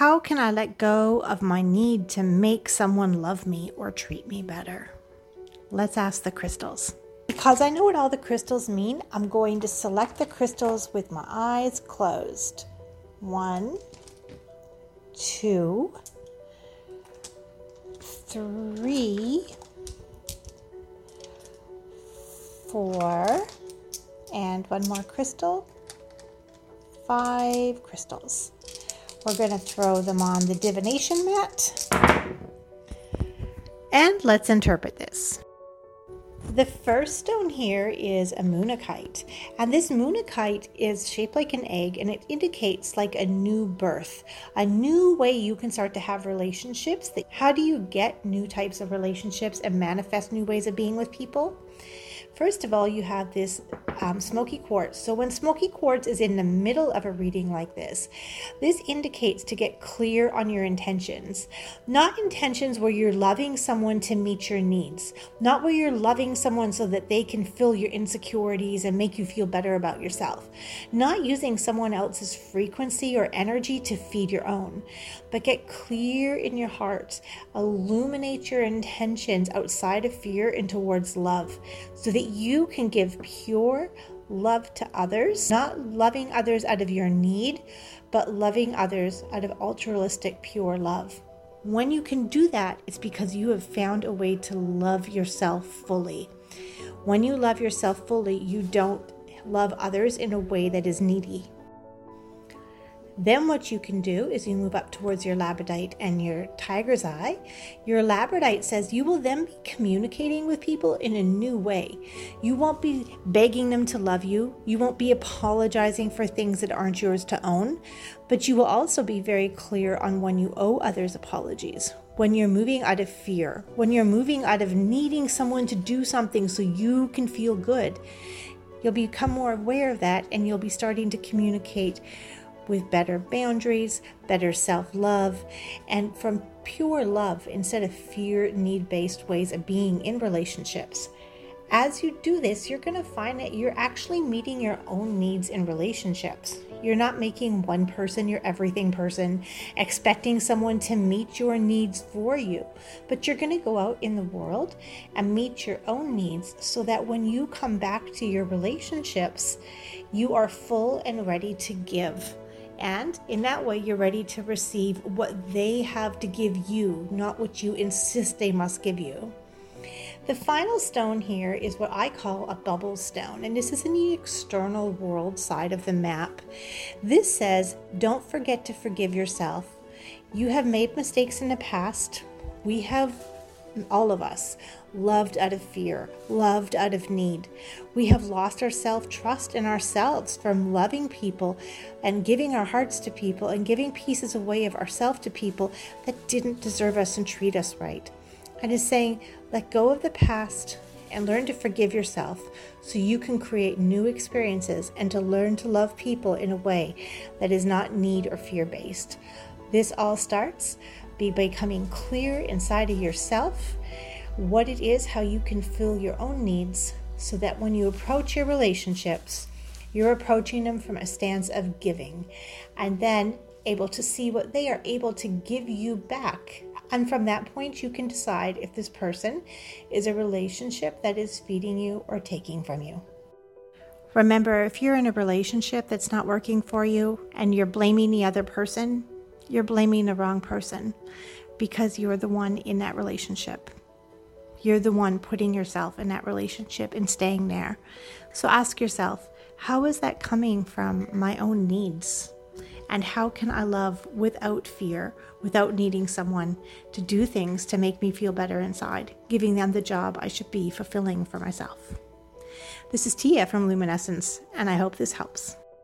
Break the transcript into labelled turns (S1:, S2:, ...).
S1: How can I let go of my need to make someone love me or treat me better? Let's ask the crystals. Because I know what all the crystals mean, I'm going to select the crystals with my eyes closed. 1, 2, 3, 4, and one more crystal. 5 crystals. We're going to throw them on the divination mat. And let's interpret this. The first stone here is a moonakkite, and this moonakkite is shaped like an egg, and it indicates like a new birth, a new way you can start to have relationships. How do you get new types of relationships and manifest new ways of being with people? First of all, you have this smoky quartz. So when smoky quartz is in the middle of a reading like this indicates to get clear on your intentions. Not intentions where you're loving someone to meet your needs. Not where you're loving someone so that they can fill your insecurities and make you feel better about yourself. Not using someone else's frequency or energy to feed your own. But get clear in your heart. Illuminate your intentions outside of fear and towards love, so that you can give pure love to others, not loving others out of your need, but loving others out of altruistic, pure love. When you can do that, it's because you have found a way to love yourself fully. When you love yourself fully, you don't love others in a way that is needy. Then what you can do is you move up towards your labradorite and your tiger's eye. Your labradorite says you will then be communicating with people in a new way. You won't be begging them to love you. You won't be apologizing for things that aren't yours to own. But you will also be very clear on when you owe others apologies. When you're moving out of fear. When you're moving out of needing someone to do something so you can feel good. You'll become more aware of that, and you'll be starting to communicate with better boundaries, better self-love, and from pure love instead of fear, need-based ways of being in relationships. As you do this, you're going to find that you're actually meeting your own needs in relationships. You're not making one person your everything person, expecting someone to meet your needs for you, but you're going to go out in the world and meet your own needs so that when you come back to your relationships, you are full and ready to give. And in that way, you're ready to receive what they have to give you, not what you insist they must give you. The final stone here is what I call a bubble stone, and this is in the external world side of the map. This says, don't forget to forgive yourself. You have made mistakes in the past. We have, all of us, loved out of fear, loved out of need. We have lost our self-trust in ourselves from loving people and giving our hearts to people and giving pieces away of ourselves to people that didn't deserve us and treat us right. And is saying, let go of the past and learn to forgive yourself so you can create new experiences and to learn to love people in a way that is not need or fear-based. This all starts by becoming clear inside of yourself what it is, how you can fill your own needs so that when you approach your relationships, you're approaching them from a stance of giving and then able to see what they are able to give you back. And from that point, you can decide if this person is a relationship that is feeding you or taking from you. Remember, if you're in a relationship that's not working for you and you're blaming the other person, you're blaming the wrong person because you're the one in that relationship. You're the one putting yourself in that relationship and staying there. So ask yourself, how is that coming from my own needs? And how can I love without fear, without needing someone to do things to make me feel better inside, giving them the job I should be fulfilling for myself? This is Tia from Luminescence, and I hope this helps.